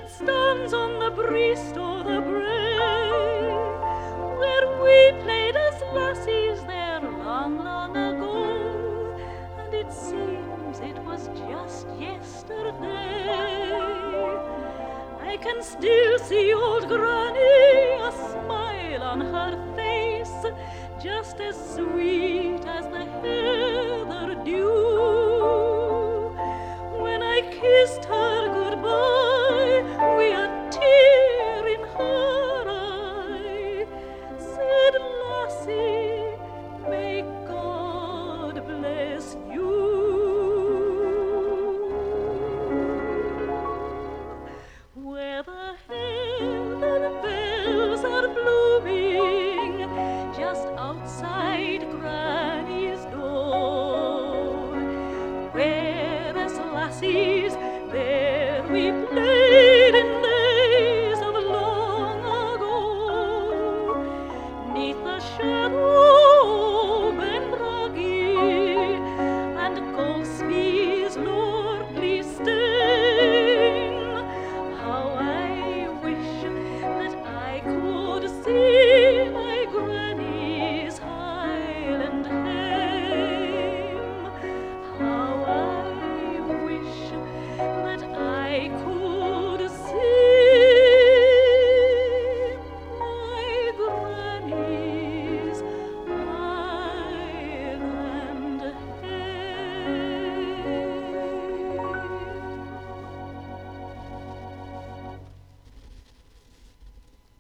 that stands on the breast o' the brae, where we played as lassies there long, long ago, and it seems it was just yesterday. I can still see old Granny, a smile on her face, just as sweet as the heather dew.